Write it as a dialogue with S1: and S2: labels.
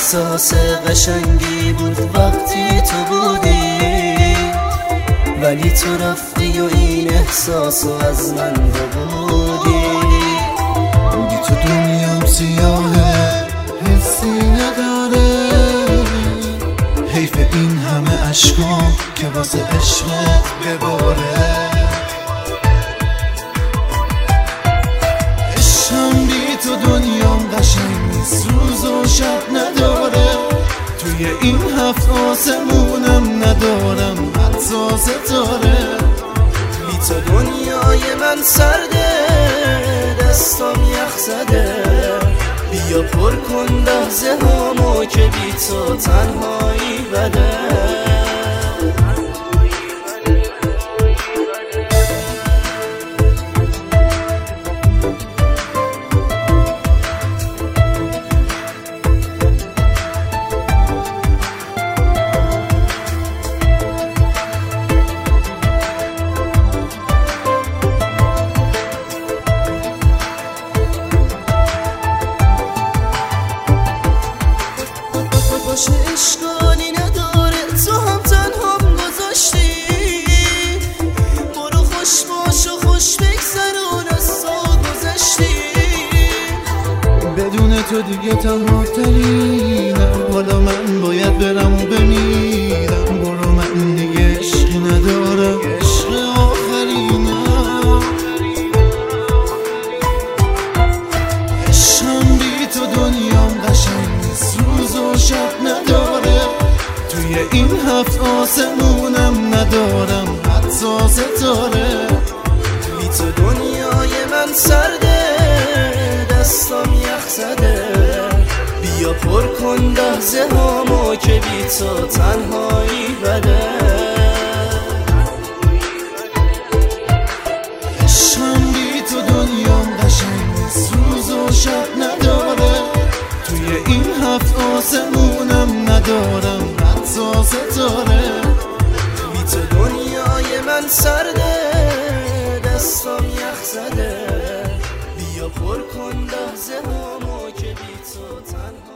S1: احساس قشنگی بود وقتی تو بودی، ولی تو رفتی و این احساسو از من بودی.
S2: بی تو دنیام سیاهه، حسی نداره، حیف این همه عشقام که واسه عشقت بباره. عشقم بی تو دنیام قشنگ نیست، روز و شب نداره، توی این هفت آسمونم ندارم حتی ستاره.
S1: بی تو دنیای من سرده، دستام یخ زده، بیا پر کن لحظه هامو که بی تو تنهایی بده. باشه اشکالی نداره، تو هم تنهام گذاشتی، برو خوش باش و خوش بگذرون از سال گذشتی.
S2: بدون تو دیگه تنها ترینم، حالا من باید برم و بمیرم. برو من دیگه عشقی ندارم، عشق آخرینم. عشقم بی تو دنیام قشنگ نیست، روز و شب نداره، توی این هفت آسمونم ندارم حتی ستاره.
S1: بی تو دنیای من سرده، دستام یخ زده، بیا پر کن لحظه هامو که بی تو تنهایی بده.
S2: عشقم بی تو دنیام قشنگ نیست، روز و شب نداره، توی این هفت آسمونم ندارم حتی ستاره.
S1: بی تو دنیای من سرده، دستام یخ زده، بیا پر کن لحظه هامو که بی تو تنها